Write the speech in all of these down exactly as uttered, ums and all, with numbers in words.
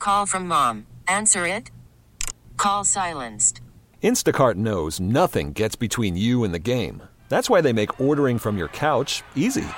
Call from mom. Answer it. Call silenced. Instacart knows nothing gets between you and the game. That's why they make ordering from your couch easy.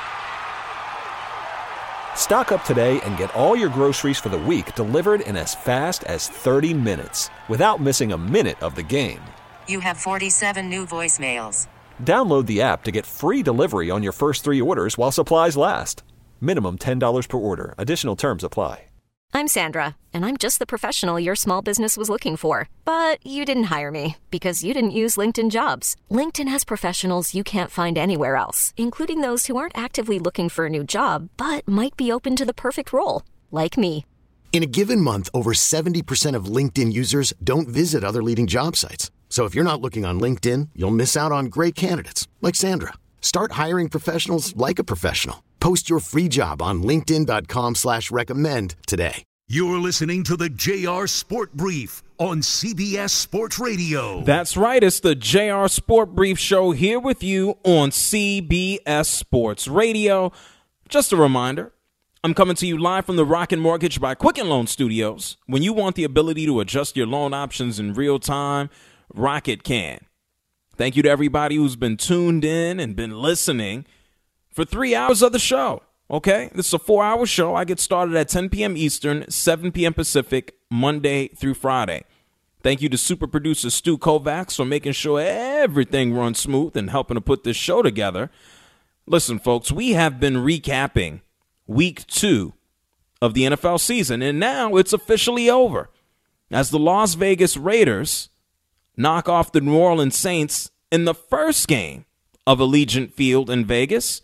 Stock up today and get all your groceries for the week delivered in as fast as thirty minutes without missing a minute of the game. You have forty-seven new voicemails. Download the app to get free delivery on your first three orders while supplies last. Minimum ten dollars per order. Additional terms apply. I'm Sandra, and I'm just the professional your small business was looking for. But you didn't hire me because you didn't use LinkedIn Jobs. LinkedIn has professionals you can't find anywhere else, including those who aren't actively looking for a new job, but might be open to the perfect role, like me. In a given month, over seventy percent of LinkedIn users don't visit other leading job sites. So if you're not looking on LinkedIn, you'll miss out on great candidates like Sandra. Start hiring professionals like a professional. Post your free job on linkedin dot com slash recommend today. You're listening to the J R Sport Brief on C B S Sports Radio. That's right. It's the J R Sport Brief Show here with you on C B S Sports Radio. Just a reminder, I'm coming to you live from the Rocket Mortgage by Quicken Loan Studios. When you want the ability to adjust your loan options in real time, Rocket can. Thank you to everybody who's been tuned in and been listening for three hours of the show. Okay, this is a four-hour show. I get started at ten p.m. Eastern, seven p.m. Pacific, Monday through Friday. Thank you to super producer Stu Kovacs for making sure everything runs smooth and helping to put this show together. Listen, folks, we have been recapping week two of the N F L season, and now it's officially over as the Las Vegas Raiders knock off the New Orleans Saints in the first game of Allegiant Field in Vegas.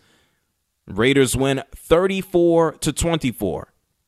Raiders win thirty-four to twenty-four.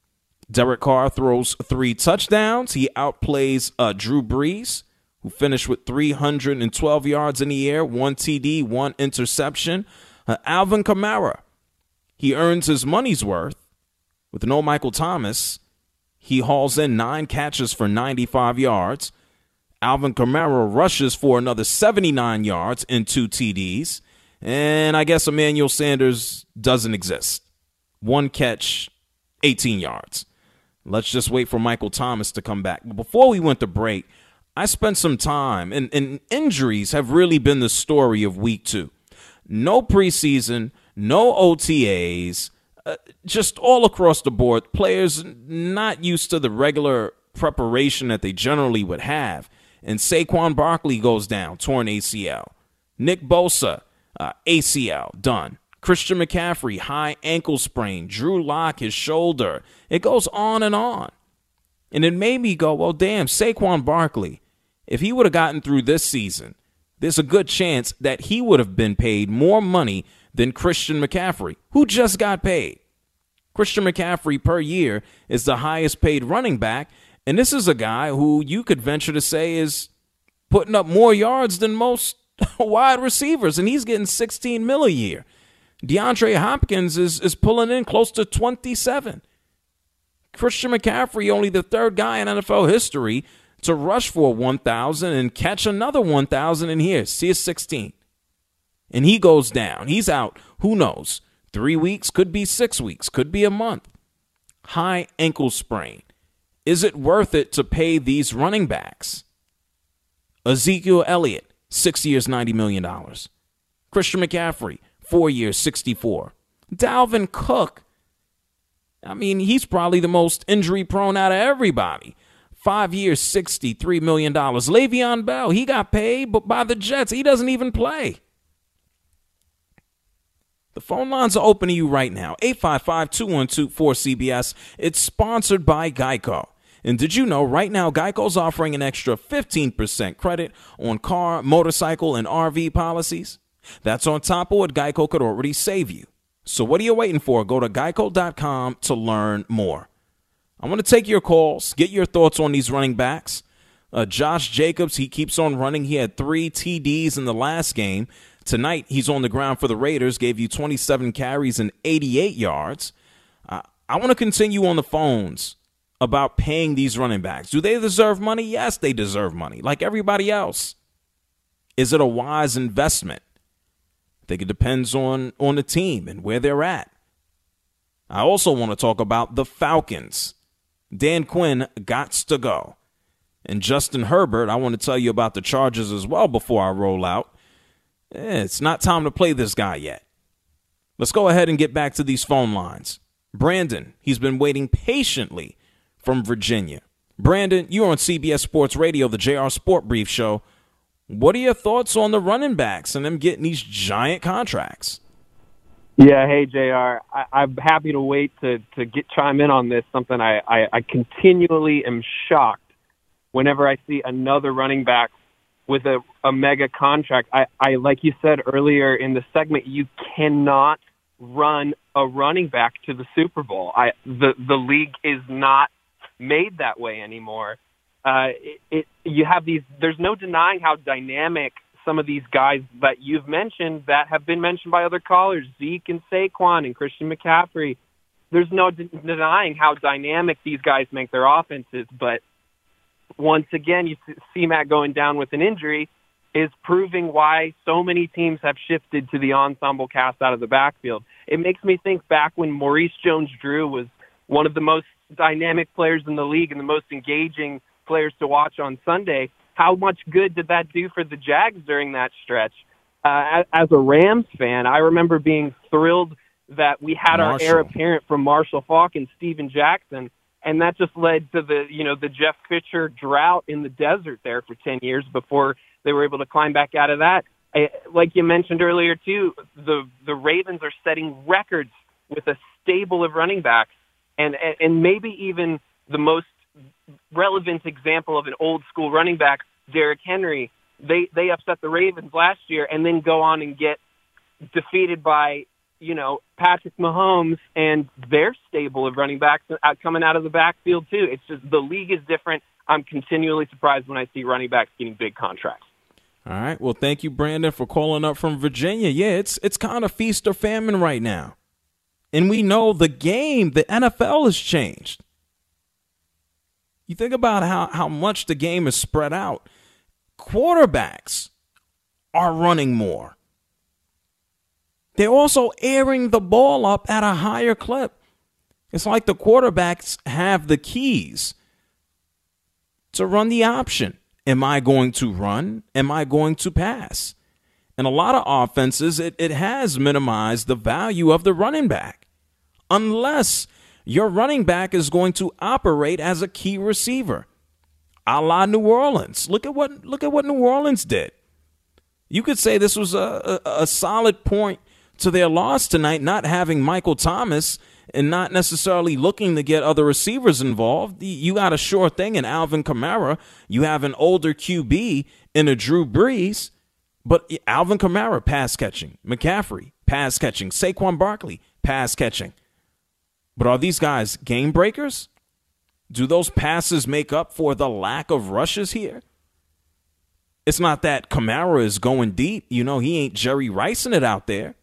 Derek Carr throws three touchdowns. He outplays uh, Drew Brees, who finished with three hundred twelve yards in the air, one T D, one interception. Uh, Alvin Kamara, he earns his money's worth. With no Michael Thomas, he hauls in nine catches for ninety-five yards. Alvin Kamara rushes for another seventy-nine yards and two T Ds. And I guess Emmanuel Sanders doesn't exist. One catch, eighteen yards. Let's just wait for Michael Thomas to come back. But before we went to break, I spent some time, and, and injuries have really been the story of week two. No preseason, no O T As, uh, just all across the board. Players not used to the regular preparation that they generally would have. And Saquon Barkley goes down, torn A C L. Nick Bosa, uh, A C L, done. Christian McCaffrey, high ankle sprain. Drew Lock, his shoulder. It goes on and on. And it made me go, well, damn, Saquon Barkley, if he would have gotten through this season, there's a good chance that he would have been paid more money than Christian McCaffrey, who just got paid. Christian McCaffrey per year is the highest paid running back. And this is a guy who you could venture to say is putting up more yards than most wide receivers, and he's getting sixteen mil a year. DeAndre Hopkins is, is pulling in close to twenty-seven. Christian McCaffrey, only the third guy in N F L history to rush for one thousand and catch another one thousand in here. See his sixteen. And he goes down. He's out, who knows, three weeks, could be six weeks, could be a month. High ankle sprain. Is it worth it to pay these running backs? Ezekiel Elliott, six years, ninety million dollars. Christian McCaffrey, four years, sixty-four. Dalvin Cook, I mean, he's probably the most injury-prone out of everybody. Five years, sixty-three million dollars. Le'Veon Bell, he got paid, but by the Jets, he doesn't even play. The phone lines are open to you right now, eight five five, two one two, four C B S. It's sponsored by Geico. And did you know right now Geico's offering an extra fifteen percent credit on car, motorcycle, and R V policies? That's on top of what Geico could already save you. So what are you waiting for? Go to geico dot com to learn more. I want to take your calls, get your thoughts on these running backs. Uh, Josh Jacobs, he keeps on running. He had three T Ds in the last game. Tonight, he's on the ground for the Raiders, gave you twenty-seven carries and eighty-eight yards. Uh, I want to continue on the phones about paying these running backs. Do they deserve money? Yes, they deserve money, like everybody else. Is it a wise investment? I think it depends on, on the team and where they're at. I also want to talk about the Falcons. Dan Quinn gots to go. And Justin Herbert, I want to tell you about the Chargers as well before I roll out. Eh, it's not time to play this guy yet. Let's go ahead and get back to these phone lines. Brandon, he's been waiting patiently from Virginia. Brandon, you're on C B S Sports Radio, the J R Sport Brief Show. What are your thoughts on the running backs and them getting these giant contracts? Yeah, hey, J R. I, I'm happy to wait to, to get chime in on this, something I, I, I continually am shocked whenever I see another running back with a, a mega contract. I, I, like you said earlier in the segment, you cannot run a running back to the Super Bowl. I, the, the league is not made that way anymore. Uh, it, it, you have these, there's no denying how dynamic some of these guys that you've mentioned that have been mentioned by other callers, Zeke and Saquon and Christian McCaffrey. There's no de- denying how dynamic these guys make their offenses. But once again, you see Matt going down with an injury is proving why so many teams have shifted to the ensemble cast out of the backfield. It makes me think back when Maurice Jones-Drew was one of the most dynamic players in the league and the most engaging players to watch on Sunday. How much good did that do for the Jags during that stretch? Uh, as a Rams fan, I remember being thrilled that we had Marshall. our heir apparent from Marshall Faulk and Steven Jackson, and that just led to the, you know, the Jeff Fisher drought in the desert there for ten years before they were able to climb back out of that. I, like you mentioned earlier, too, the, the Ravens are setting records with a stable of running backs, and, and maybe even the most relevant example of an old school running back, Derrick Henry. They they upset the Ravens last year and then go on and get defeated by, you know, Patrick Mahomes and their stable of running backs out, coming out of the backfield too. It's just the league is different. I'm continually surprised when I see running backs getting big contracts. All right. Well, thank you, Brandon, for calling up from Virginia. Yeah, it's it's kind of feast or famine right now. And we know the game, the N F L has changed. You think about how, how much the game is spread out. Quarterbacks are running more. They're also airing the ball up at a higher clip. It's like the quarterbacks have the keys to run the option. Am I going to run? Am I going to pass? In a lot of offenses, it, it has minimized the value of the running back. Unless your running back is going to operate as a key receiver, a la New Orleans. Look at what look at what New Orleans did. You could say this was a, a, a solid point to their loss tonight, not having Michael Thomas and not necessarily looking to get other receivers involved. You got a sure thing in Alvin Kamara. You have an older Q B in a Drew Brees, but Alvin Kamara, pass catching. McCaffrey, pass catching. Saquon Barkley, pass catching. But are these guys game breakers? Do those passes make up for the lack of rushes here? It's not that Kamara is going deep. You know, he ain't Jerry Ricing it out there.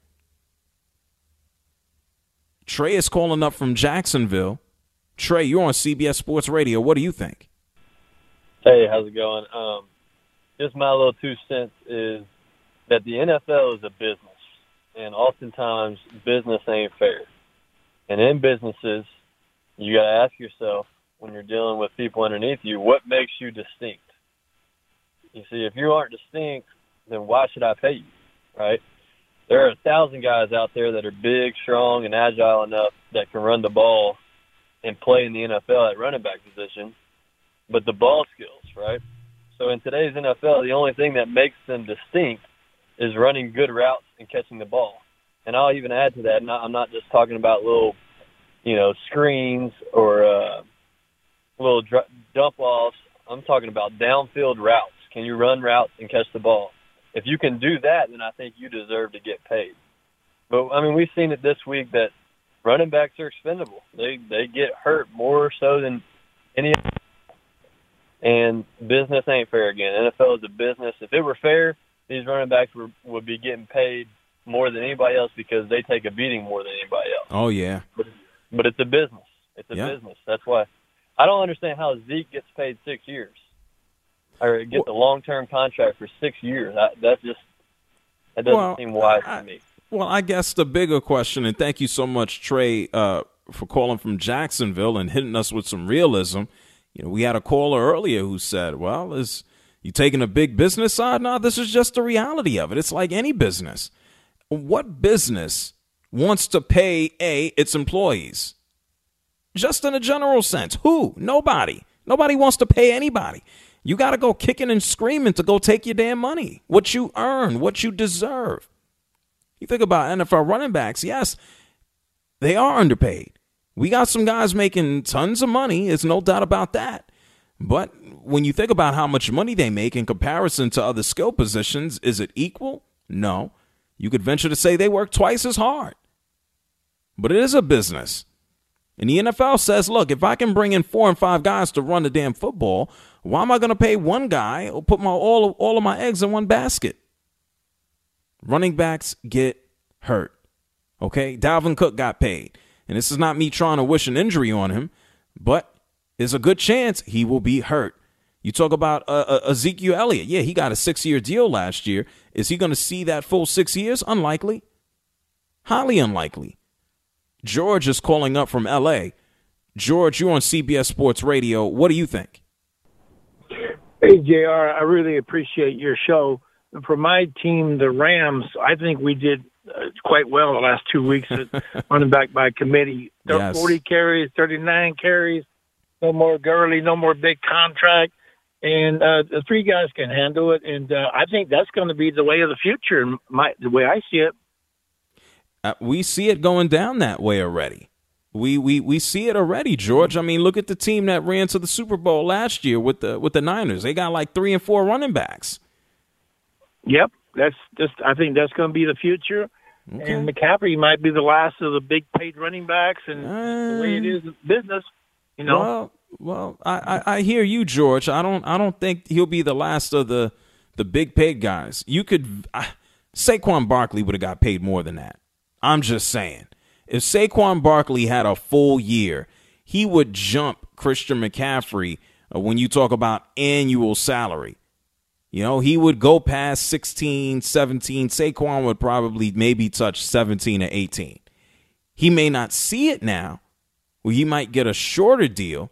Trey is calling up from Jacksonville. Trey, you're on C B S Sports Radio. What do you think? Hey, how's it going? Um, just my little two cents is that the N F L is a business, and oftentimes business ain't fair. And in businesses, you got to ask yourself, when you're dealing with people underneath you, what makes you distinct? You see, if you aren't distinct, then why should I pay you, right? There are a thousand guys out there that are big, strong, and agile enough that can run the ball and play in the N F L at running back position, but the ball skills, right? So in today's N F L, the only thing that makes them distinct is running good routes and catching the ball. And I'll even add to that, I'm not just talking about little, you know, screens or uh, little dr- dump-offs. I'm talking about downfield routes. Can you run routes and catch the ball? If you can do that, then I think you deserve to get paid. But, I mean, we've seen it this week that running backs are expendable. They they get hurt more so than any other. And business ain't fair again. N F L is a business. If it were fair, these running backs were, would be getting paid more than anybody else because they take a beating more than anybody else. Oh, yeah. But, but it's a business. It's a yeah. business. That's why I don't understand how Zeke gets paid six years or get the long-term contract for six years. I, that's just that doesn't well, seem wise I, to me. Well, I guess the bigger question, and thank you so much, Trey, uh, for calling from Jacksonville and hitting us with some realism. You know, we had a caller earlier who said, well, is you taking a big business side? No, this is just the reality of it. It's like any business. What business wants to pay, A, its employees? Just in a general sense. Who? Nobody. Nobody wants to pay anybody. You got to go kicking and screaming to go take your damn money, what you earn, what you deserve. You think about N F L running backs, yes, they are underpaid. We got some guys making tons of money. There's no doubt about that. But when you think about how much money they make in comparison to other skill positions, is it equal? No. You could venture to say they work twice as hard. But it is a business. And the N F L says, look, if I can bring in four and five guys to run the damn football, why am I going to pay one guy or put my all of, all of my eggs in one basket? Running backs get hurt. Okay? Dalvin Cook got paid. And this is not me trying to wish an injury on him, but there's a good chance he will be hurt. You talk about uh, uh, Ezekiel Elliott. Yeah, he got a six-year deal last year. Is he going to see that full six years? Unlikely. Highly unlikely. George is calling up from L A. George, you're on C B S Sports Radio. What do you think? Hey, J R, I really appreciate your show. For my team, the Rams, I think we did uh, quite well the last two weeks at running back by committee. Yes. forty carries, thirty-nine carries, no more Gurley, no more big contract. And uh, the three guys can handle it. And uh, I think that's going to be the way of the future, my, the way I see it. Uh, we see it going down that way already. We we we see it already, George. I mean, look at the team that ran to the Super Bowl last year with the with the Niners. They got like three and four running backs. Yep, that's just. I think that's going to be the future. Okay. And McCaffrey might be the last of the big paid running backs, and uh, the way it is business, you know. Well, well, I, I, I hear you, George. I don't I don't think he'll be the last of the the big paid guys. You could I, Saquon Barkley would have got paid more than that. I'm just saying. If Saquon Barkley had a full year, he would jump Christian McCaffrey uh, when you talk about annual salary. You know, he would go past sixteen, seventeen. Saquon would probably maybe touch seventeen or eighteen. He may not see it now. Well, he might get a shorter deal.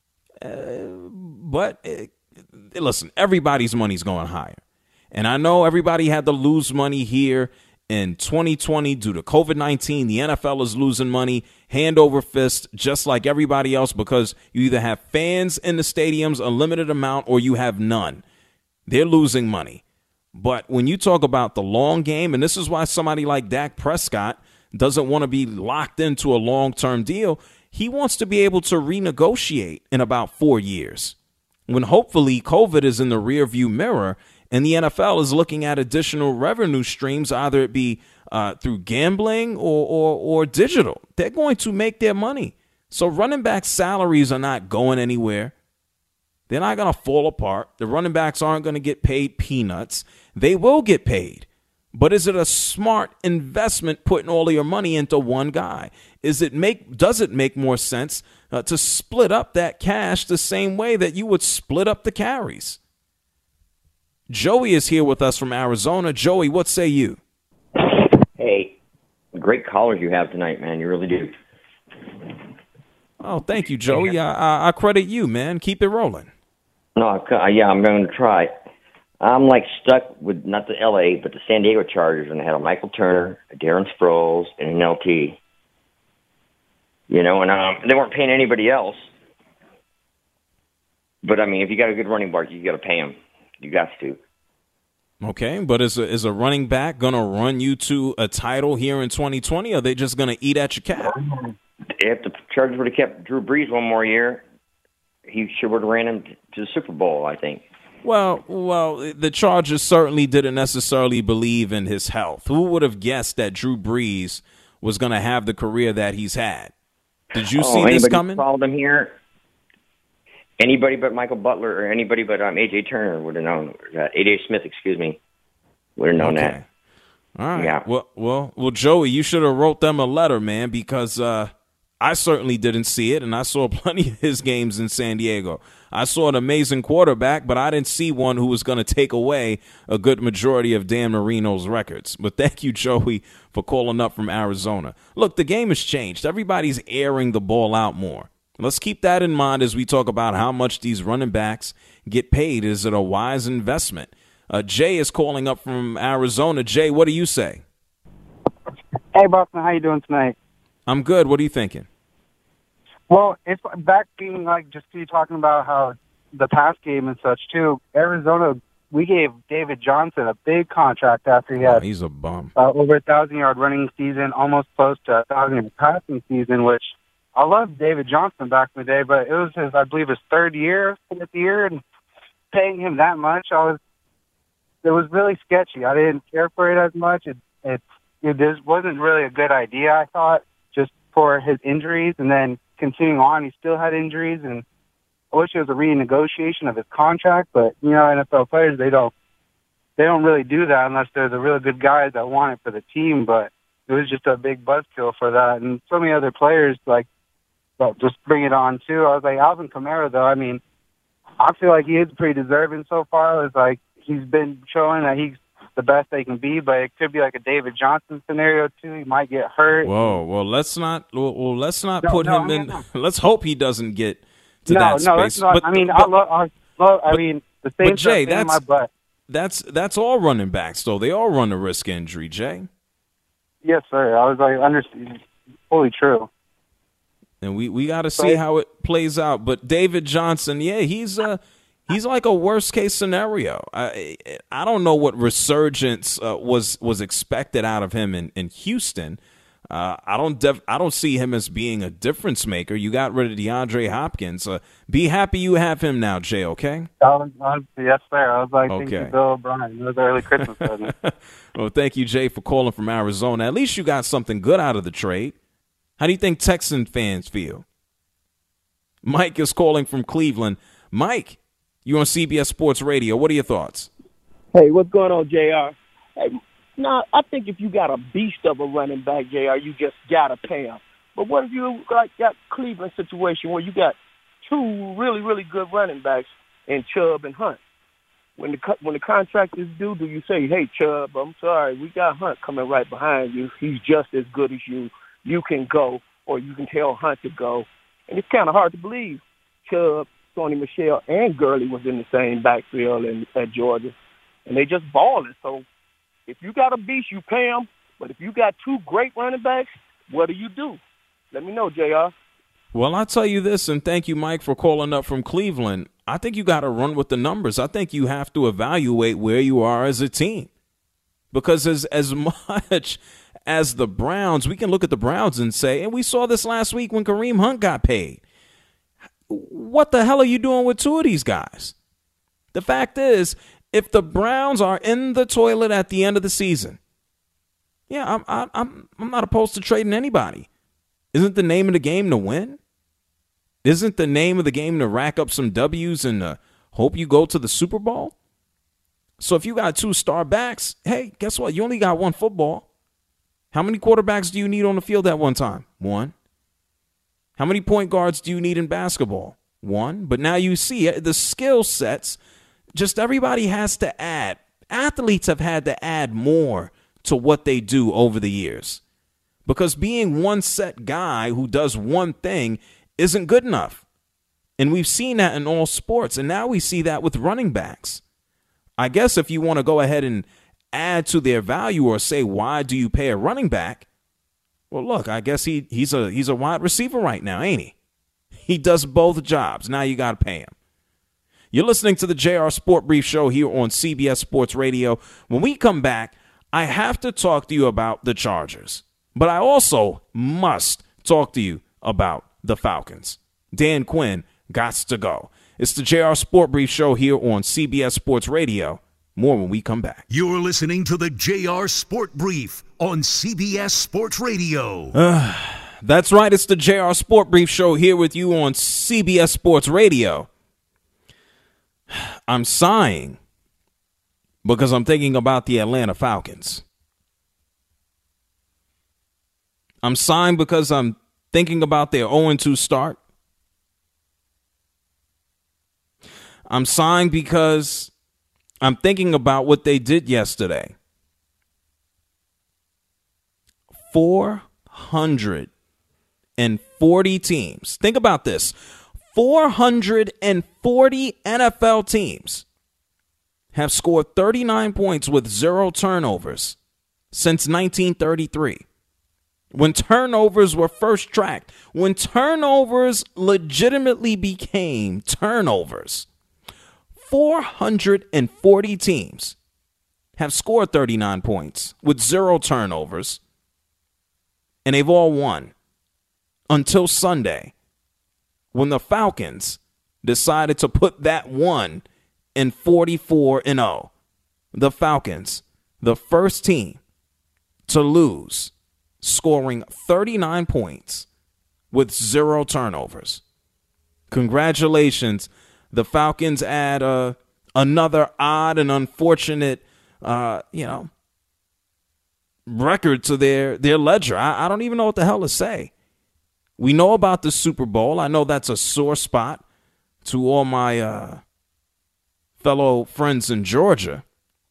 Uh, but, uh, listen, everybody's money's going higher. And I know everybody had to lose money here in twenty twenty due to COVID nineteen. The N F L is losing money hand over fist, just like everybody else, because you either have fans in the stadiums, a limited amount, or you have none. They're losing money. But when you talk about the long game, and this is why somebody like Dak Prescott doesn't want to be locked into a long-term deal, he wants to be able to renegotiate in about four years, when hopefully COVID is in the rearview mirror and the N F L is looking at additional revenue streams, either it be uh, through gambling or, or or digital. They're going to make their money. So running back salaries are not going anywhere. They're not going to fall apart. The running backs aren't going to get paid peanuts. They will get paid. But is it a smart investment putting all of your money into one guy? Is it make does it make more sense uh, to split up that cash the same way that you would split up the carries? Joey is here with us from Arizona. Joey, what say you? Hey, great callers you have tonight, man. You really do. Oh, thank you, Joey. I, I, I credit you, man. Keep it rolling. No, yeah, I'm going to try. I'm like stuck with not the L A, but the San Diego Chargers, and they had a Michael Turner, a Darren Sproles, and an L T. You know, and um, they weren't paying anybody else. But I mean, if you got a good running back, you got to pay him. You got to. Okay, but is a, is a running back going to run you to a title here in twenty twenty, or are they just going to eat at your cap? If the Chargers would have kept Drew Brees one more year, he sure would have ran him to the Super Bowl, I think. Well, well, the Chargers certainly didn't necessarily believe in his health. Who would have guessed that Drew Brees was going to have the career that he's had? Did you oh, see this coming? Followed him here. Anybody but Michael Butler or anybody but um, A J Turner would have known. Uh, A J Smith, excuse me, would have known okay. that. All right. Yeah. Well, well, well, Joey, you should have wrote them a letter, man, because uh, I certainly didn't see it, and I saw plenty of his games in San Diego. I saw an amazing quarterback, but I didn't see one who was going to take away a good majority of Dan Marino's records. But thank you, Joey, for calling up from Arizona. Look, the game has changed. Everybody's airing the ball out more. Let's keep that in mind as we talk about how much these running backs get paid. Is it a wise investment? Uh, Jay is calling up from Arizona. Jay, what do you say? Hey, Boston, how you doing tonight? I'm good. What are you thinking? Well, it's back being like just you talking about how the pass game and such too. Arizona, we gave David Johnson a big contract after he had oh, he's a bum. Uh, over a thousand yard running season, almost close to a thousand yard passing season. Which I loved David Johnson back in the day, but it was his, I believe, his third year, fourth year, and paying him that much, I was it was really sketchy. I didn't care for it as much. It it it just wasn't really a good idea. I thought just for his injuries, and then continuing on, he still had injuries, and I wish it was a renegotiation of his contract. But you know, N F L players, they don't they don't really do that unless they're the really good guys that want it for the team. But it was just a big buzzkill for that, and so many other players like well, just bring it on too. I was like Alvin Kamara, though. I mean, I feel like he is pretty deserving so far. It's like he's been showing that he's the best they can be, but it could be like a David Johnson scenario too. He might get hurt. Whoa, well, let's not. Well, well let's not no, put no, him I in. mean, let's hope he doesn't get to no, that no, space. that's not. But, I mean, but, I love. I, love, I but, mean, the same but Jay, stuff in that's my butt. that's that's all running backs though. They all run a risk injury. Jay. Yes, sir. I was like, understand, fully true. And we, we got to see how it plays out. But David Johnson, yeah, he's uh he's like a worst case scenario. I I don't know what resurgence uh, was was expected out of him in, in Houston. Uh, I don't def- I don't see him as being a difference maker. You got rid of DeAndre Hopkins. Uh, be happy you have him now, Jay. Okay. I was, I was, yes, sir. I was like, okay. thank you, Bill O'Brien. It was early Christmas present. Well, thank you, Jay, for calling from Arizona. At least you got something good out of the trade. How do you think Texan fans feel? Mike is calling from Cleveland. Mike, you're on C B S Sports Radio. What are your thoughts? Hey, what's going on, J R? Hey, now, I think if you got a beast of a running back, J R, you just got to pay him. But what if you like got Cleveland situation where you got two really, really good running backs in Chubb and Hunt? When the when the contract is due, do you say, hey, Chubb, I'm sorry, we got Hunt coming right behind you. He's just as good as you. You can go, or you can tell Hunt to go. And it's kind of hard to believe Chubb, Sony Michel, and Gurley was in the same backfield in, at Georgia, and they just balling. So if you got a beast, you pay them. But if you got two great running backs, what do you do? Let me know, J R. Well, I'll tell you this, and thank you, Mike, for calling up from Cleveland. I think you got to run with the numbers. I think you have to evaluate where you are as a team. Because as as much as the Browns, we can look at the Browns and say, and we saw this last week when Kareem Hunt got paid. What the hell are you doing with two of these guys? The fact is, if the Browns are in the toilet at the end of the season, yeah, I'm I'm I'm not opposed to trading anybody. Isn't the name of the game to win? Isn't the name of the game to rack up some W's and uh, hope you go to the Super Bowl? So if you got two star backs, hey, guess what? You only got one football. How many quarterbacks do you need on the field at one time? One. How many point guards do you need in basketball? One. But now you see the skill sets, just everybody has to add. Athletes have had to add more to what they do over the years. Because being one set guy who does one thing isn't good enough. And we've seen that in all sports. And now we see that with running backs. I guess if you want to go ahead and add to their value or say, why do you pay a running back? Well, look, I guess he he's a he's a wide receiver right now, ain't he? He does both jobs. Now you got to pay him. You're listening to the J R Sport Brief Show here on C B S Sports Radio. When we come back, I have to talk to you about the Chargers, but I also must talk to you about the Falcons. Dan Quinn gots to go. It's the J R Sport Brief Show here on C B S Sports Radio. More when we come back. You're listening to the J R Sport Brief on C B S Sports Radio. Uh, that's right. It's the J R Sport Brief Show here with you on C B S Sports Radio. I'm sighing because I'm thinking about the Atlanta Falcons. I'm sighing because I'm thinking about their oh and two start. I'm sighing because I'm thinking about what they did yesterday. four hundred forty teams. Think about this. four hundred forty N F L teams have scored thirty-nine points with zero turnovers since nineteen thirty-three. When turnovers were first tracked, when turnovers legitimately became turnovers, four hundred forty teams have scored thirty-nine points with zero turnovers, and they've all won until Sunday, when the Falcons decided to put that one in forty-four and oh. The Falcons, the first team to lose, scoring thirty-nine points with zero turnovers. Congratulations. The Falcons add uh, another odd and unfortunate, uh, you know, record to their, their ledger. I, I don't even know what the hell to say. We know about the Super Bowl. I know that's a sore spot to all my uh, fellow friends in Georgia.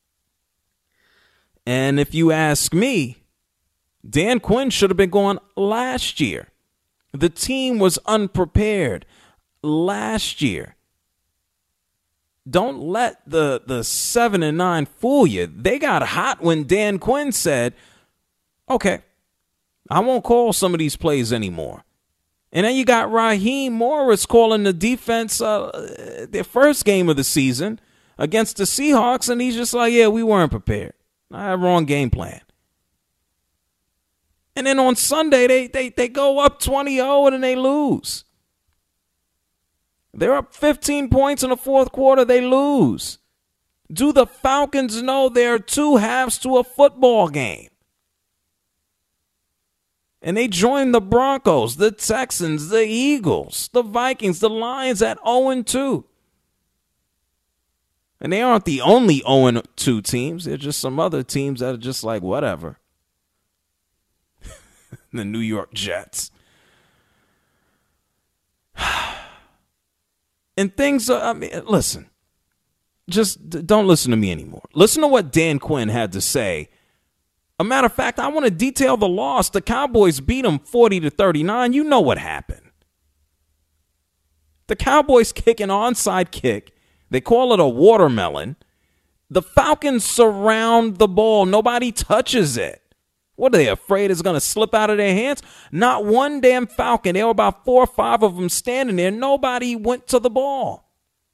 And if you ask me, Dan Quinn should have been gone last year. The team was unprepared last year. Don't let the, the seven and nine fool you. They got hot when Dan Quinn said, okay, I won't call some of these plays anymore. And then you got Raheem Morris calling the defense uh, their first game of the season against the Seahawks, and he's just like, yeah, we weren't prepared. I had wrong game plan. And then on Sunday, they they they go up twenty oh and then they lose. They're up fifteen points in the fourth quarter. They lose. Do the Falcons know there are two halves to a football game? And they join the Broncos, the Texans, the Eagles, the Vikings, the Lions at oh and two. And they aren't the only oh and two teams. They're just some other teams that are just like, whatever. The New York Jets. And things are, I mean, listen, just don't listen to me anymore. Listen to what Dan Quinn had to say. A matter of fact, I want to detail the loss. The Cowboys beat them forty to thirty-nine. You know what happened. The Cowboys kick an onside kick. They call it a watermelon. The Falcons surround the ball. Nobody touches it. What are they afraid it's going to slip out of their hands? Not one damn Falcon. There were about four or five of them standing there. Nobody went to the ball.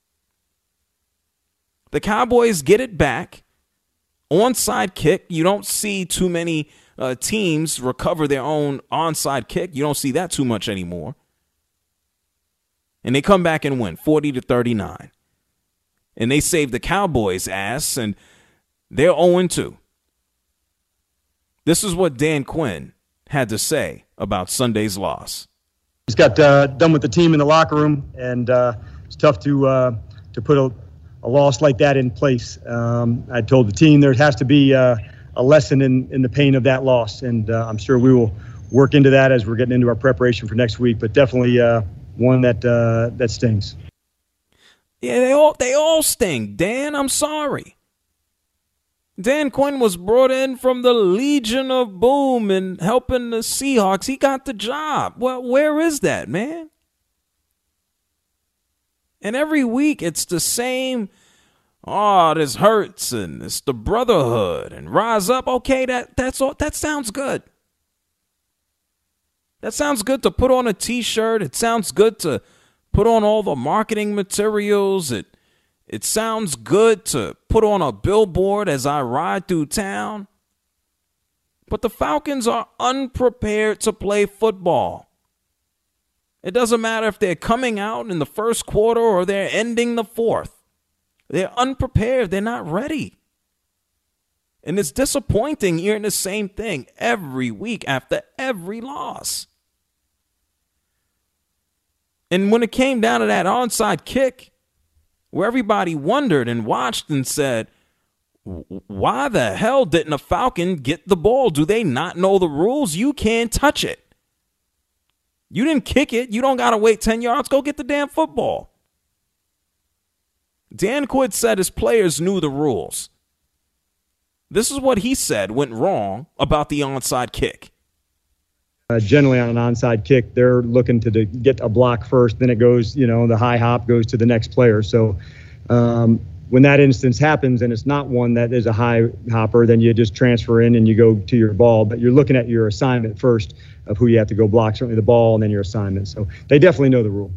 The Cowboys get it back. Onside kick. You don't see too many uh, teams recover their own onside kick. You don't see that too much anymore. And they come back and win forty to thirty-nine. And they save the Cowboys' ass, and they're oh and two. This is what Dan Quinn had to say about Sunday's loss. Just got uh, done with the team in the locker room, and uh, it's tough to uh, to put a, a loss like that in place. Um, I told the team there has to be uh, a lesson in, in the pain of that loss, and uh, I'm sure we will work into that as we're getting into our preparation for next week. But definitely uh, one that uh, that stings. Yeah, they all they all sting. Dan, I'm sorry. Dan Quinn was brought in from the Legion of Boom and helping the Seahawks. He got the job. Well, where is that, man? And every week it's the same, oh, this hurts, and it's the brotherhood, and rise up. Okay, that that's all. That sounds good. That sounds good to put on a T-shirt. It sounds good to put on all the marketing materials. It It sounds good to put on a billboard as I ride through town. But the Falcons are unprepared to play football. It doesn't matter if they're coming out in the first quarter or they're ending the fourth. They're unprepared. They're not ready. And it's disappointing hearing the same thing every week after every loss. And when it came down to that onside kick, where everybody wondered and watched and said, why the hell didn't a Falcon get the ball? Do they not know the rules? You can't touch it. You didn't kick it. You don't got to wait ten yards. Go get the damn football. Dan Quinn said his players knew the rules. This is what he said went wrong about the onside kick. Uh, generally on an onside kick, they're looking to, to get a block first. Then it goes, you know, the high hop goes to the next player. So um, when that instance happens and it's not one that is a high hopper, then you just transfer in and you go to your ball. But you're looking at your assignment first of who you have to go block, certainly the ball, and then your assignment. So they definitely know the rule.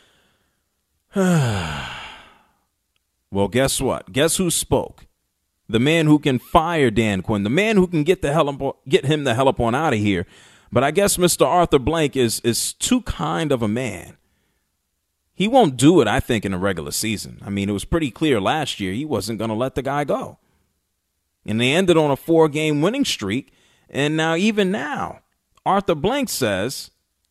Well, guess what? Guess who spoke? The man who can fire Dan Quinn, the man who can get the hell up, get him the hell up on out of here. But I guess Mister Arthur Blank is is too kind of a man. He won't do it, I think, in a regular season. I mean, it was pretty clear last year he wasn't going to let the guy go. And they ended on a four-game winning streak. And now, even now, Arthur Blank says,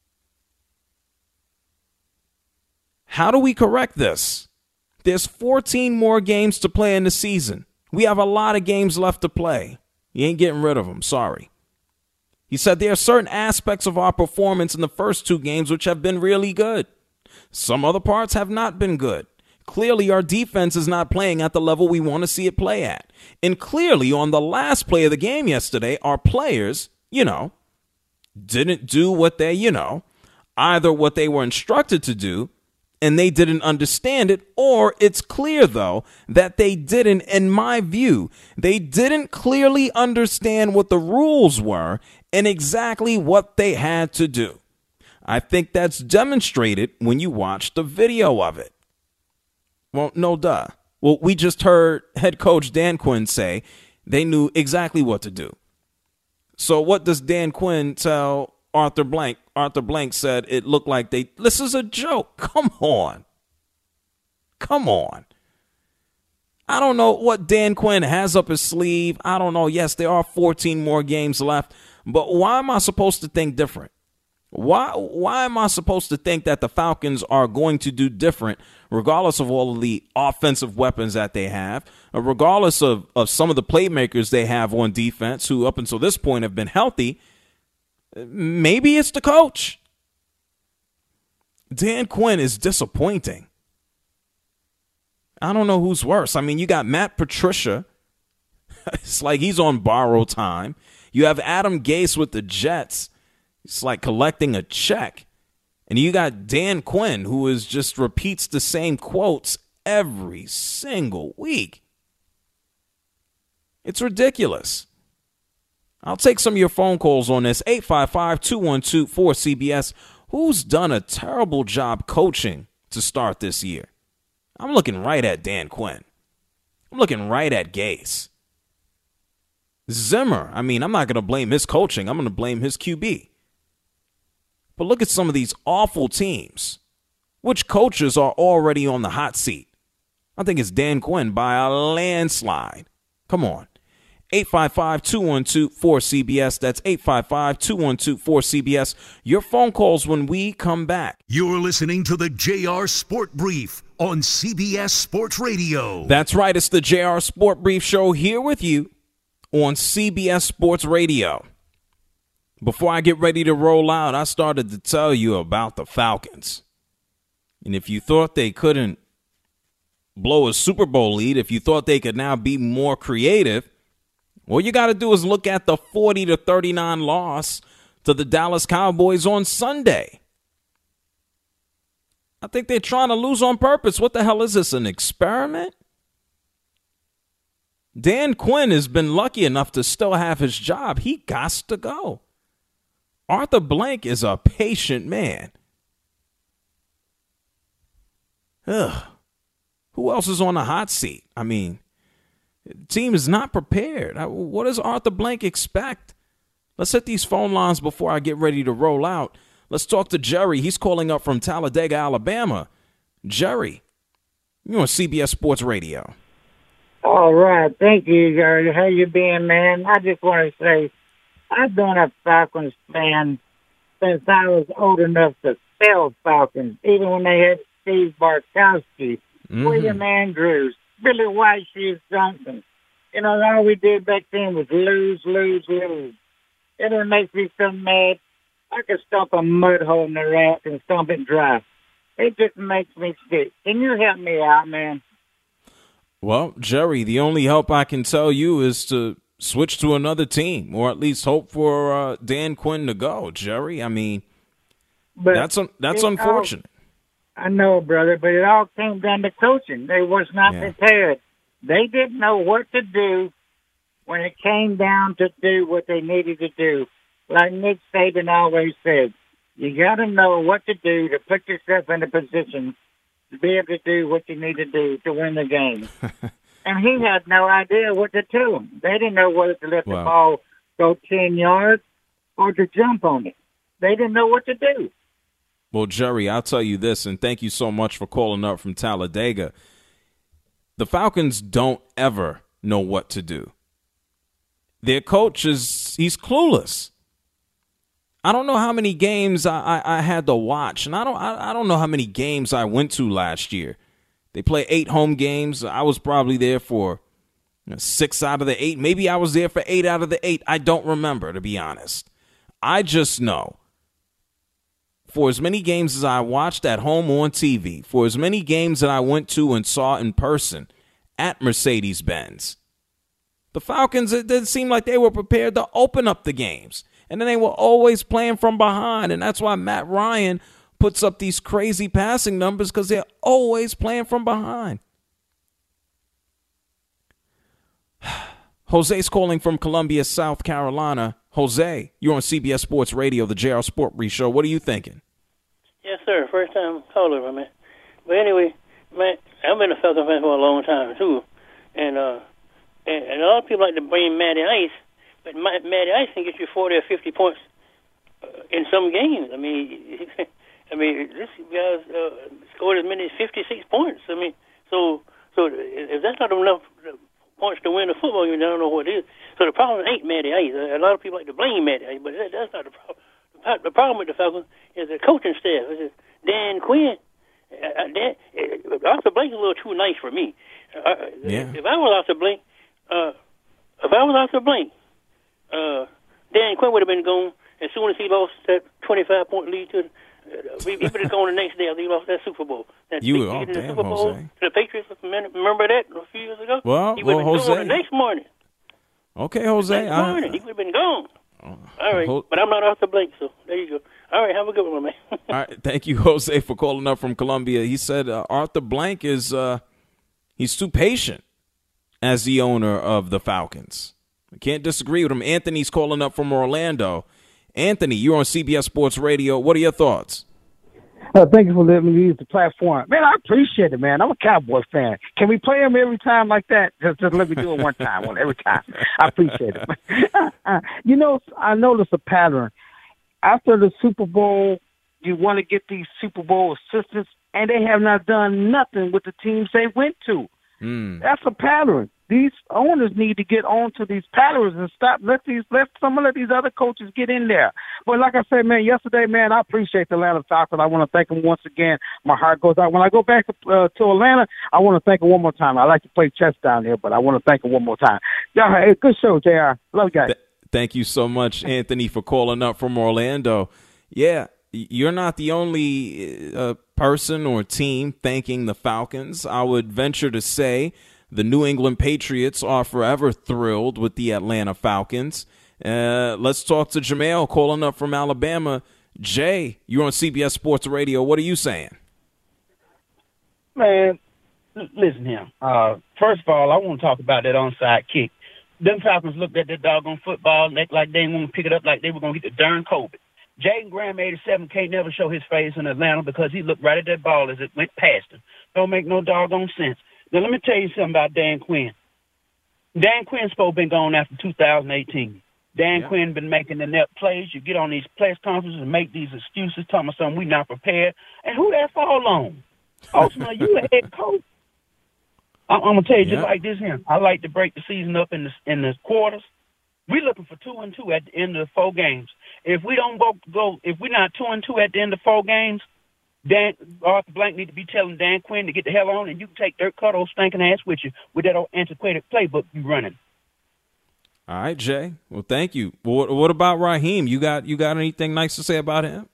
how do we correct this? There's fourteen more games to play in the season. We have a lot of games left to play. You ain't getting rid of them. Sorry. He said there are certain aspects of our performance in the first two games which have been really good. Some other parts have not been good. Clearly, our defense is not playing at the level we want to see it play at. And clearly, on the last play of the game yesterday, our players, you know, didn't do what they, you know, either what they were instructed to do and they didn't understand it, or it's clear, though, that they didn't, in my view, they didn't clearly understand what the rules were and exactly what they had to do. I think that's demonstrated when you watch the video of it. Well, no duh. Well, we just heard head coach Dan Quinn say they knew exactly what to do. So what does Dan Quinn tell Arthur Blank? Arthur Blank said it looked like they, this is a joke. Come on. Come on. I don't know what Dan Quinn has up his sleeve. I don't know. Yes, there are fourteen more games left, but why am I supposed to think different? Why why am I supposed to think that the Falcons are going to do different, regardless of all of the offensive weapons that they have, or regardless of, of some of the playmakers they have on defense who up until this point have been healthy? Maybe it's the coach. Dan Quinn is disappointing. I don't know who's worse. I mean, you got Matt Patricia. It's like he's on borrowed time. You have Adam Gase with the Jets. It's like collecting a check. And you got Dan Quinn, who is just repeats the same quotes every single week. It's ridiculous. I'll take some of your phone calls on this. eight five five, two one two, four C B S. Who's done a terrible job coaching to start this year? I'm looking right at Dan Quinn. I'm looking right at Gase. Zimmer, I mean, I'm not going to blame his coaching. I'm going to blame his Q B. But look at some of these awful teams. Which coaches are already on the hot seat? I think it's Dan Quinn by a landslide. Come on. eight five five, two one two, four C B S. That's eight five five, two one two, four C B S. Your phone calls when we come back. You're listening to the J R Sport Brief on C B S Sports Radio. That's right. It's the J R Sport Brief Show here with you on C B S Sports Radio. Before I get ready to roll out, I started to tell you about the Falcons. And if you thought they couldn't blow a Super Bowl lead, if you thought they could now be more creative, all you got to do is look at the forty to thirty-nine loss to the Dallas Cowboys on Sunday. I think they're trying to lose on purpose. What the hell is this, an experiment? Dan Quinn has been lucky enough to still have his job. He gots to go. Arthur Blank is a patient man. Ugh. Who else is on the hot seat? I mean, the team is not prepared. What does Arthur Blank expect? Let's hit these phone lines before I get ready to roll out. Let's talk to Jerry. He's calling up from Talladega, Alabama. Jerry, you're on C B S Sports Radio. All right. Thank you, Jerry. How you been, man? I just want to say, I've been a Falcons fan since I was old enough to spell Falcons, even when they had Steve Bartkowski, mm-hmm. William Andrews, Billy White Shoes Johnson. You know, all we did back then was lose, lose, lose. And it makes me so mad. I could stomp a mud hole in their ass and stomp it dry. It just makes me sick. Can you help me out, man? Well, Jerry, the only help I can tell you is to switch to another team, or at least hope for uh, Dan Quinn to go. Jerry, I mean, but that's un- that's unfortunate. All, I know, brother, but it all came down to coaching. They was not Yeah. prepared. They didn't know what to do when it came down to do what they needed to do. Like Nick Saban always said, you got to know what to do to put yourself in a position to be able to do what you need to do to win the game. And he had no idea what to tell them. They didn't know whether to let Wow. the ball go ten yards or to jump on it. They didn't know what to do. Well, Jerry, I'll tell you this, and thank you so much for calling up from Talladega. The Falcons don't ever know what to do. Their coach is, he's clueless. I don't know how many games I, I, I had to watch, and I don't I, I don't know how many games I went to last year. They play eight home games. I was probably there for you know, six out of the eight. Maybe I was there for eight out of the eight. I don't remember, to be honest. I just know for as many games as I watched at home on T V, for as many games that I went to and saw in person at Mercedes-Benz, the Falcons, it didn't seem like they were prepared to open up the games. And then they were always playing from behind. And that's why Matt Ryan puts up these crazy passing numbers, because they're always playing from behind. Jose's calling from Columbia, South Carolina. Jose, you're on C B S Sports Radio, the J R Sport Brief Show. What are you thinking? Yes, sir. First time caller, man. But anyway, man, I've been a Falcon fan for a long time, too. And, uh, and, and a lot of people like to blame Matty Ice, but Matty Ice can get you forty or fifty points uh, in some games. I mean, I mean, this guy's uh, scored as many as fifty-six points. I mean, so so if that's not enough points to win a football game, I don't know what it is. So the problem ain't Matty Ice. A lot of people like to blame Matty Ice, but that, that's not the problem. The problem with the Falcons is the coaching staff. It's Dan Quinn. Uh, Dan, uh, Arthur Blake's a little too nice for me. Uh, Yeah. If I was Arthur Blake, uh, if I was Arthur Blake, uh, Dan Quinn would have been gone as soon as he lost that twenty-five point lead to. Uh, he would have gone the next day after he lost that Super Bowl. That You- big oh, lead in the damn, Super Bowl Jose. to the Patriots. Remember that a few years ago? Well, he would well, have been gone Jose. the next morning. Okay, Jose. Next I, morning, he would have been gone. All right, Ho- but I'm not Arthur Blake, so there you go. All right, have a good one, man. all right, thank you, Jose, for calling up from Columbia. He said uh, Arthur Blank is uh, he's too patient as the owner of the Falcons. I can't disagree with him. Anthony's calling up from Orlando. Anthony, you're on C B S Sports Radio. What are your thoughts? Uh, thank you for letting me use the platform. Man, I appreciate it, man. I'm a Cowboys fan. Can we play them every time like that? Just, just let me do it one time, one every time. I appreciate it. You know, I noticed a pattern. After the Super Bowl, you want to get these Super Bowl assistants, and they have not done nothing with the teams they went to. Mm. That's a pattern. These owners need to get on to these patterns and stop. Let these, let some of these other coaches get in there. But like I said, man, yesterday, man, I appreciate the Atlanta Falcons. I want to thank them once again. My heart goes out. When I go back to, uh, to Atlanta, I want to thank them one more time. I like to play chess down there, but I want to thank them one more time. Yeah, hey, good show, J R. Love you guys. Th- thank you so much, Anthony, for calling up from Orlando. Yeah, you're not the only uh, person or team thanking the Falcons. I would venture to say the New England Patriots are forever thrilled with the Atlanta Falcons. Uh, let's talk to Jamel calling up from Alabama. Jay, you're on C B S Sports Radio. What are you saying? Man, l- listen here. Uh, first of all, I want to talk about that onside kick. Them Falcons looked at that doggone football and act like they didn't want to pick it up like they were going to get the darn COVID. Jaden Graham, eighty-seven, can't never show his face in Atlanta because he looked right at that ball as it went past him. Don't make no doggone sense. Now, let me tell you something about Dan Quinn. Dan Quinn's supposed to been gone after two thousand eighteen. Dan yeah. Quinn been making the net plays. You get on these press conferences and make these excuses, telling us something we not prepared. And who that fall on? Ultimately, you a head coach. I'm, I'm gonna tell you just yeah. like this here. I like to break the season up in the in the quarters. We're looking for two and two at the end of the four games. If we don't go go, if we're not two and two at the end of four games, Dan Arthur Blank need to be telling Dan Quinn to get the hell on, and you can take Dirk Cutter's stinking ass with you with that old antiquated playbook you running. All right, Jay. Well, thank you. What, what about Raheem? You got you got anything nice to say about him?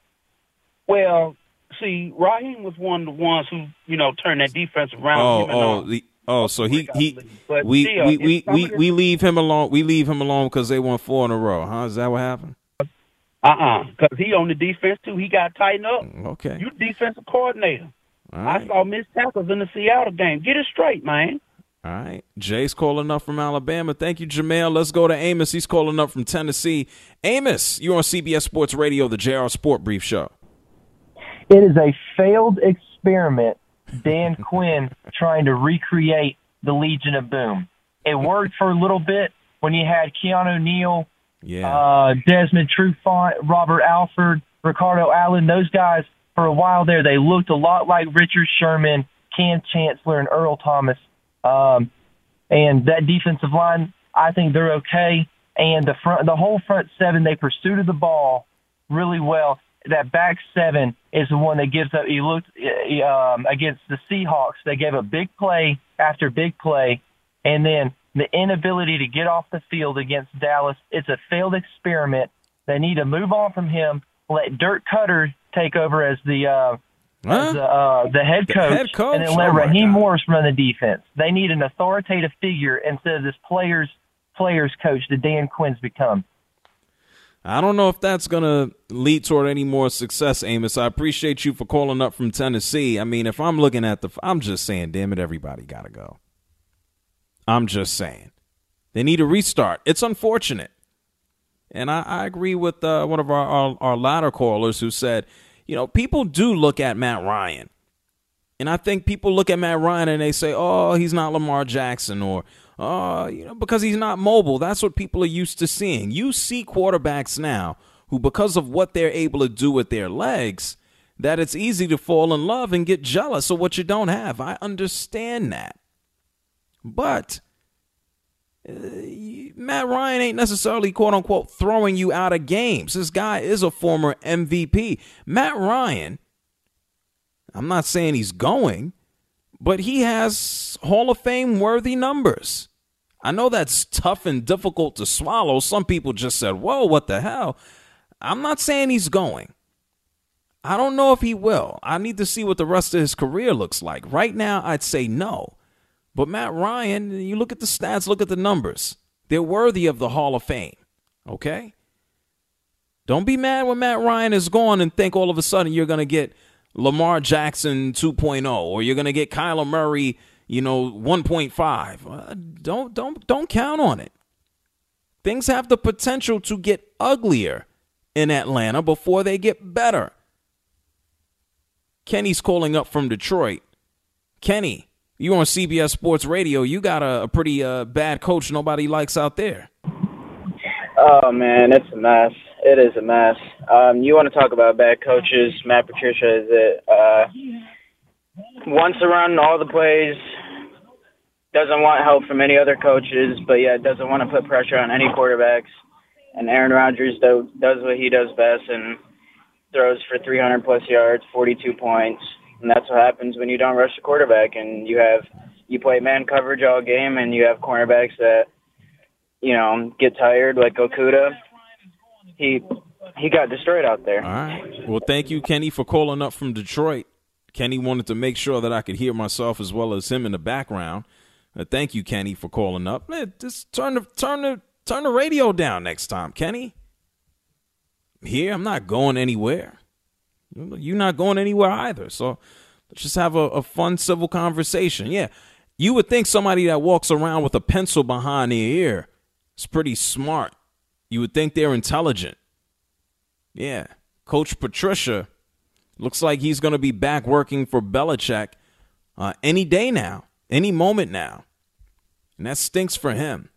Well, see, Raheem was one of the ones who, you know, turned that defense around. Oh, him and, oh, uh, the, oh. So he he But we still, we it's we some we, of the- we leave him alone. We leave him alone because they won four in a row. Huh? Is that what happened? Uh-uh, because he on the defense, too. He got tightened up. Okay. You defensive coordinator. All I right. saw missed tackles in the Seattle game. Get it straight, man. All right. Jay's calling up from Alabama. Thank you, Jamel. Let's go to Amos. He's calling up from Tennessee. Amos, you're on C B S Sports Radio, the J R Sport Brief Show. It is a failed experiment, Dan Quinn trying to recreate the Legion of Boom. It worked for a little bit when you had Keanu Neal, yeah. uh, Desmond Trufant, Robert Alford, Ricardo Allen. Those guys, for a while there, they looked a lot like Richard Sherman, Cam Chancellor, and Earl Thomas. Um, and that defensive line, I think they're okay. And the front, the whole front seven, they pursued the ball really well. That back seven is the one that gives up. You looked um, against the Seahawks. They gave a big play after big play, and then the inability to get off the field against Dallas. It's a failed experiment. They need to move on from him. Let Dirk Cutter take over as the uh, Huh? as the, uh, the head The coach, head coach? and then let Oh, my Raheem God. Morris run the defense. They need an authoritative figure instead of this players players coach that Dan Quinn's become. I don't know if that's going to lead toward any more success, Amos. I appreciate you for calling up from Tennessee. I mean, if I'm looking at the – I'm just saying, damn it, everybody got to go. I'm just saying. They need a restart. It's unfortunate. And I, I agree with uh, one of our, our, our latter callers who said, you know, people do look at Matt Ryan. And I think people look at Matt Ryan and they say, oh, he's not Lamar Jackson, or, oh, you know, because he's not mobile. That's what people are used to seeing. You see quarterbacks now who, because of what they're able to do with their legs, that it's easy to fall in love and get jealous of what you don't have. I understand that. But uh, Matt Ryan ain't necessarily, quote unquote, throwing you out of games. This guy is a former M V P. Matt Ryan, I'm not saying he's going, but he has Hall of Fame worthy numbers. I know that's tough and difficult to swallow. Some people just said, whoa, what the hell? I'm not saying he's going. I don't know if he will. I need to see what the rest of his career looks like. Right now, I'd say no. But Matt Ryan, you look at the stats, look at the numbers. They're worthy of the Hall of Fame, okay? Don't be mad when Matt Ryan is gone and think all of a sudden you're going to get Lamar Jackson two point oh, or you're going to get Kyler Murray, you know, one point five. Uh, don't don't don't count on it. Things have the potential to get uglier in Atlanta before they get better. Kenny's calling up from Detroit. Kenny, you on C B S Sports Radio. You got a, a pretty uh, bad coach nobody likes out there. Oh, man, it's a mess. It is a mess. Um, you want to talk about bad coaches? Matt Patricia is it. Uh, wants to run all the plays, doesn't want help from any other coaches, but yeah, doesn't want to put pressure on any quarterbacks. And Aaron Rodgers do, does what he does best and throws for three hundred plus yards, forty-two points. And that's what happens when you don't rush the quarterback and you have you play man coverage all game and you have cornerbacks that, you know, get tired like Okuda. He he got destroyed out there. All right. Well, thank you, Kenny, for calling up from Detroit. Kenny wanted to make sure that I could hear myself as well as him in the background. Uh, thank you, Kenny, for calling up. Man, just turn the turn the turn the radio down next time, Kenny. Here, I'm not going anywhere. You're not going anywhere either. So let's just have a, a fun civil conversation. Yeah, you would think somebody that walks around with a pencil behind their ear is pretty smart. You would think they're intelligent. Yeah, Coach Patricia looks like he's going to be back working for Belichick uh, any day now, any moment now. And that stinks for him.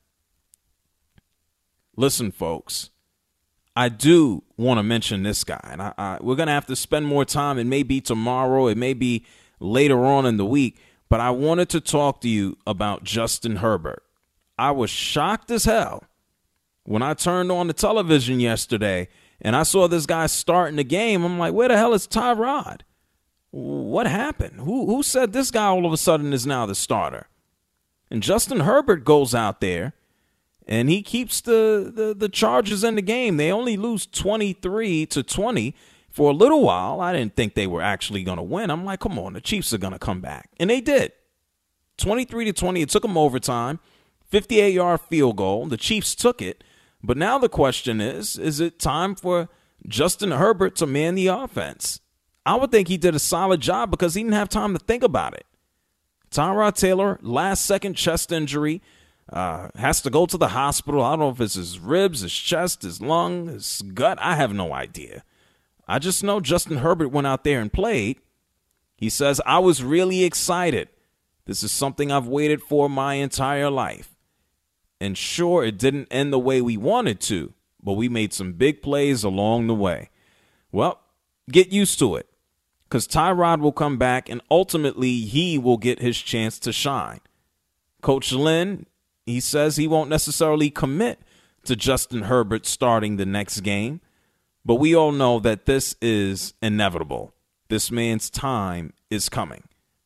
Listen, folks, I do want to mention this guy. And I, I, we're going to have to spend more time. It may be tomorrow. It may be later on in the week. But I wanted to talk to you about Justin Herbert. I was shocked as hell when I turned on the television yesterday and I saw this guy starting the game. I'm like, where the hell is Tyrod? What happened? Who who said this guy all of a sudden is now the starter? And Justin Herbert goes out there and he keeps the, the, the Chargers in the game. They only lose twenty-three to twenty. For a little while, I didn't think they were actually going to win. I'm like, come on, the Chiefs are going to come back. And they did. twenty-three to twenty. It took them overtime. fifty-eight-yard field goal. The Chiefs took it. But now the question is, is it time for Justin Herbert to man the offense? I would think he did a solid job because he didn't have time to think about it. Tyrod Taylor, last-second chest injury, uh, has to go to the hospital. I don't know if it's his ribs, his chest, his lung, his gut. I have no idea. I just know Justin Herbert went out there and played. He says, I was really excited. This is something I've waited for my entire life. And sure, it didn't end the way we wanted to, but we made some big plays along the way. Well, get used to it, because Tyrod will come back, and ultimately he will get his chance to shine. Coach Lynn, he says he won't necessarily commit to Justin Herbert starting the next game, but we all know that this is inevitable. This man's time is coming.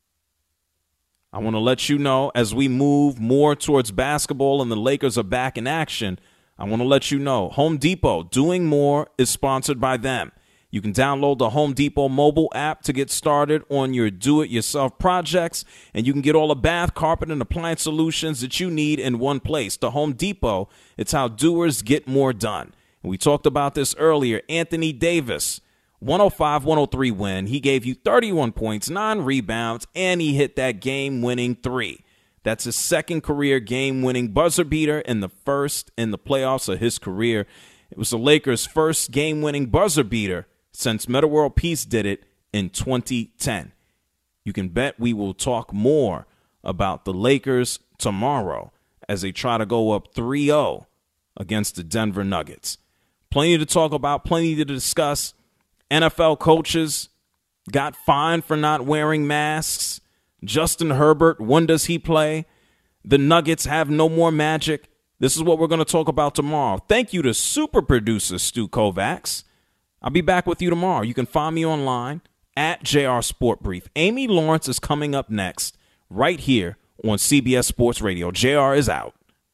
I want to let you know, as we move more towards basketball and the Lakers are back in action, I want to let you know, Home Depot, Doing More, is sponsored by them. You can download the Home Depot mobile app to get started on your do-it-yourself projects, and you can get all the bath, carpet, and appliance solutions that you need in one place. The Home Depot, it's how doers get more done. We talked about this earlier. Anthony Davis, one oh five one oh three win. He gave you thirty-one points, nine rebounds, and he hit that game-winning three. That's his second career game-winning buzzer beater and the first in the playoffs of his career. It was the Lakers' first game-winning buzzer beater since Metta World Peace did it in twenty ten. You can bet we will talk more about the Lakers tomorrow as they try to go up three oh against the Denver Nuggets. Plenty to talk about, plenty to discuss. N F L coaches got fined for not wearing masks. Justin Herbert, when does he play? The Nuggets have no more magic. This is what we're going to talk about tomorrow. Thank you to super producer Stu Kovacs. I'll be back with you tomorrow. You can find me online at J R Sport Brief. Amy Lawrence is coming up next right here on C B S Sports Radio. J R is out.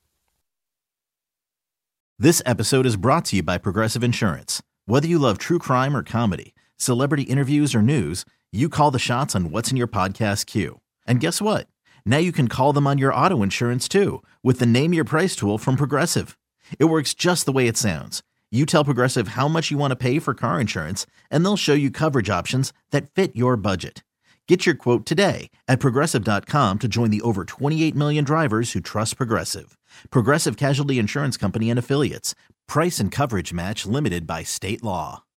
This episode is brought to you by Progressive Insurance. Whether you love true crime or comedy, celebrity interviews or news, you call the shots on what's in your podcast queue. And guess what? Now you can call them on your auto insurance too with the Name Your Price tool from Progressive. It works just the way it sounds. You tell Progressive how much you want to pay for car insurance, and they'll show you coverage options that fit your budget. Get your quote today at Progressive dot com to join the over twenty-eight million drivers who trust Progressive. Progressive Casualty Insurance Company and Affiliates. Price and coverage match limited by state law.